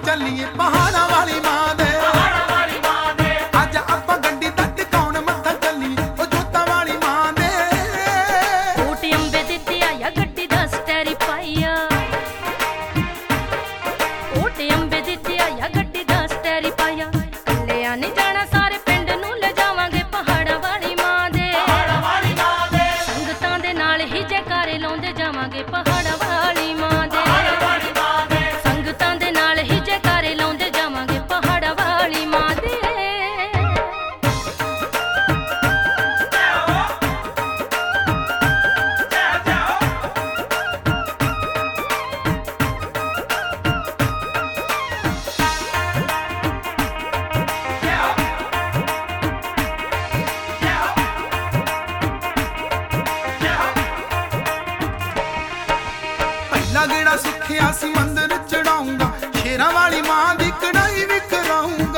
ਚੱਲੀਏ ਪਹਾੜਾਂ ਵਾਲੀ ਮਾਂ ਦੇ। ਅੱਜ ਆਪਾਂ ਗੱਡੀ ਦਾ ਟਿਕਾਉਣ ਮੱਥਾ ਚੱਲੀਏ ਉਹ ਜੋਤਾਂ ਵਾਲੀ ਮਾਂ ਦੇ। ਊਟ ਅੰਬੇ ਦਿੱਤੀ ਆਇਆ ਗੱਡੀ ਦਾ ਸਟੈਰੀ ਪਾਇਆ, ਊਟ ਅੰਬੇ ਦਿੱਤੀ ਆਇਆ ਗੱਡੀ ਦਾ ਸਟੈਰੀ ਪਾਇਆ। ਕੱਲਿਆਂ ਨਹੀਂ ਜਾਣਾ ਸਾਰੇ ਪਿੰਡ ਨੂੰ ਲੈ ਜਾਵਾਂਗੇ ਪਹਾੜਾਂ ਵਾਲੀ ਮਾਂ ਦੇ। ਸੰਗਤਾਂ ਦੇ ਨਾਲ ਹੀ ਜੈਕਾਰੇ ਲਾਉਂਦੇ ਜਾਵਾਂਗੇ ਪਹਾੜਾਂ ਵਾਲੀ ਮਾਂ ਦੇ। ਸੰਗਤਾਂ ਦੇ ਨਾਲ ਹੀ ਜੈਕਾਰੇ ਲਾਉਂਦੇ ਜਾਵਾਂਗੇ ਪਹਾੜਾਂ ਵਾਲੀ ਮਾਂ ਦੇ। ਪਹਿਲਾ ਗੇੜਾ ਸਿੱਖਿਆ ਸੀ ਮੰਦਰ ਚੜਾਉਂਗਾ, ਸ਼ੇਰਾਂ ਵਾਲੀ ਮਾਂ ਦੀ ਕੜਾਈ ਵੀ ਕਰਾਉਂਗਾ।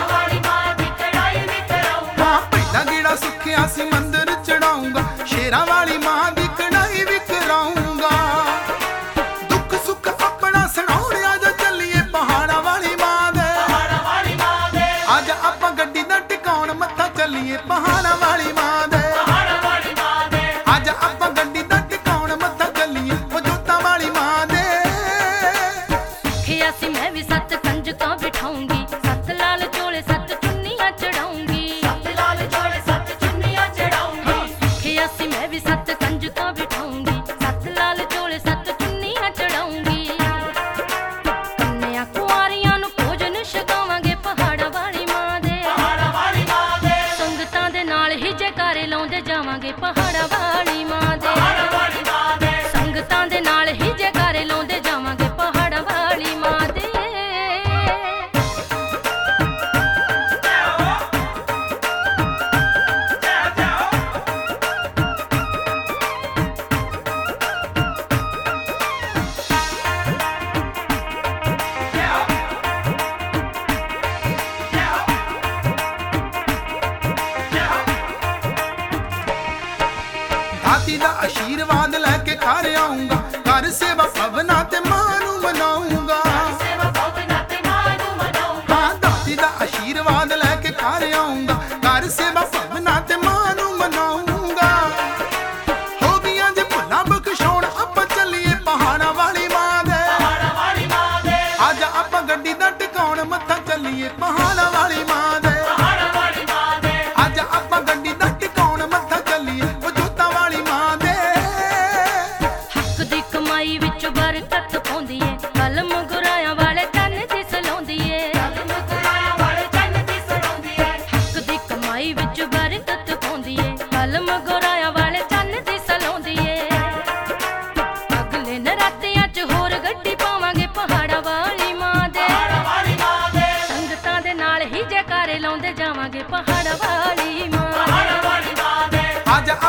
ਹਾਂ ਪਹਿਲਾ ਗੇੜਾ ਸਿੱਖਿਆ ਸੀ ਮੰਦਰ ਚੜਾਉਂਗਾ, ਸ਼ੇਰਾਂ ਵਾਲੀ ਮਾਂ ਦੀ ਕੜਾਈ ਵੀ ਕਰਾਉਂਗਾ। ਦੁੱਖ ਸੁੱਖ ਆਪਣਾ ਸੁਣਾਉਣ ਅੱਜ ਚੱਲੀਏ ਪਹਾੜਾਂ ਵਾਲੀ ਮਾਂ ਦੇ। ਅੱਜ ਆਪਾਂ ਗੱਡੀ ਦਾ ਟਿਕਾਉਣ ਮੱਥਾ ਚੱਲੀਏ ਪਹਾੜਾਂ ਵਾਲੀ ਮਾਂ ਦੇ। ਅੱਜ ਆਪਾਂ ਗੱਡੀ ਦਾ ਟਿਕਾਉਣ ਮੱਥਾ ਚੱਲੀਏ ਉਹ ਜੋਤਾਂ ਵਾਲੀ ਮਾਂ ਦੇ। ਸਿੱਖਿਆ ਸੀ ਮੈਂ ਵੀ ਸੱਤ ਕੰਜਕਾਂ ਬਿਠਾਉਂਗੀ, ਸੱਤ ਲਾਲ ਚੋਲੇ ਸੱਤ ਚੁੰਨੀਆਂ ਚੜਾਉਂਗੀ। ਸਿੱਖਿਆ ਸੀ ਮੈਂ ਵੀ ਸੱਤ ਕੰਜਕਾਂ ਬਿਠਾਉਂਗੀ, ਸੱਤ ਲਾਲ ਚੋਲੇ ਸੱਤ ਚੁੰਨੀਆਂ ਚੜਾਉਂਗੀ। ਕੰਨਿਆਂ ਕੁਆਰੀਆਂ ਨੂੰ ਭੋਜਨ ਛਕਾਵਾਂਗੇ ਪਹਾੜਾਂ ਵਾਲੀ ਮਾਂ ਦੇ। ਸੰਗਤਾਂ ਦੇ ਨਾਲ ਹੀ ਜੈਕਾਰੇ ਲਾਉਂਦੇ ਜਾਵਾਂਗੇ ਪਹਾੜਾਂ ਵਾਲੀ ਮਾਂ ਦੇ। ਸੰਗਤਾਂ ਦੇ ਨਾਲ ਹੀ ਜੈਕਾਰੇ ਲਾਉਂਦੇ ਜਾਵਾਂਗੇ ਪਹਾੜਾਂ ਵਾਲੀ ਮਾਂ ਦੇ। ਦਾਤੀ ਦਾ ਆਸ਼ੀਰਵਾਦ ਲੈ ਕੇ ਘਰ ਆਉਂਗਾ, ਘਰ ਸੇਵਾ ਭਵਨਾ ਤੇ ਮਾਂ ਨੂੰ ਮਨਾਉਂਗਾ। ਹਾਂ ਦਾਤੀ ਦਾ ਆਸ਼ੀਰਵਾਦ ਲੈ ਕੇ ਘਰ ਆਉਂਗਾ, ਘਰ ਸੇਵਾ ਭਵਨਾ ਤੇ ਮਾਂ ਨੂੰ ਮਨਾਉਂਗਾ। ਹੋ ਗਈਆਂ ਜੇ ਭੁੱਲਾਂ ਬਖਸ਼ਾਉਣ ਆਪਾਂ ਚੱਲੀਏ ਪਹਾੜਾਂ ਵਾਲੀ ਮਾਂ ਦੇ। ਅੱਜ ਆਪਾਂ ਗੱਡੀ ਦਾ ਟਿਕਾਉਣ ਮੱਥਾ ਚੱਲੀਏ ਪਹਾੜਾਂ ਵਾਲੀ ਮਾਂ ਦੇ। ਅੱਜ ਆਪਾਂ ਗੱਡੀ ਦਾ ਟਿਕਾਉਣ ਮੱਥਾ ਚੱਲੀਏ ਉਹ ਜੋਤਾਂ ਵਾਲੀ ਮਾਂ ਦੇ। ਹੱਕ ਦੀ ਕਮਾਈ ਵਿੱਚ ਬਰਕਤ ਪਾਉਂਦੀ ਏ, ਕਲਮ ਗੁਰਾਇਆਂ ਵਾਲੇ ਚੰਨ ਦੀ ਸਲਾਉਂਦੀ ਏ। ਹੱਕ ਦੀ ਕਮਾਈ ਵਿੱਚ ਬਰਕਤ ਪਾਉਂਦੀ ਏ, ਕਲਮ ਗੁਰਾਇਆਂ ਵਾਲੇ ਚੰਨ ਦੀ ਸਲਾਉਂਦੀ ਏ। ਅਗਲੇ ਨਰਾਤਿਆਂ 'ਚ ਹੋਰ ਗੱਡੀ ਪਾਵਾਂਗੇ ਪਹਾੜਾਂ ਵਾਲੀ ਮਾਂ ਦੇ। ਸੰਗਤਾਂ ਦੇ ਨਾਲ ਹੀ ਜੈਕਾਰੇ ਲਾਉਂਦੇ ਜਾਵਾਂਗੇ ਪਹਾੜਾਂ ਵਾਲੀ ਮਾਂ ਦੇ। ਅੱਜ